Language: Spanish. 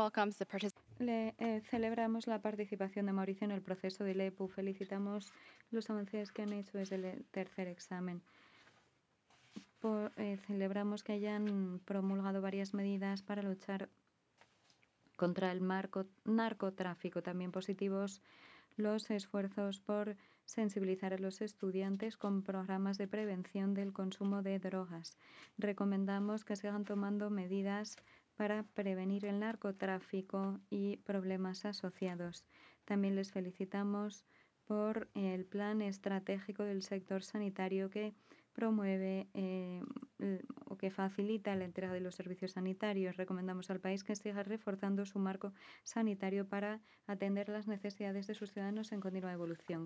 welcomes the participation. Celebramos la participación de Mauricio en el proceso del EPU. Felicitamos los avances que han hecho desde el tercer examen. Celebramos que hayan promulgado varias medidas para luchar contra el narcotráfico. También positivos los esfuerzos por sensibilizar a los estudiantes con programas de prevención del consumo de drogas. Recomendamos que sigan tomando medidas para prevenir el narcotráfico y problemas asociados. También les felicitamos por el plan estratégico del sector sanitario que promueve o que facilita la entrega de los servicios sanitarios. Recomendamos al país que siga reforzando su marco sanitario para atender las necesidades de sus ciudadanos en continua evolución.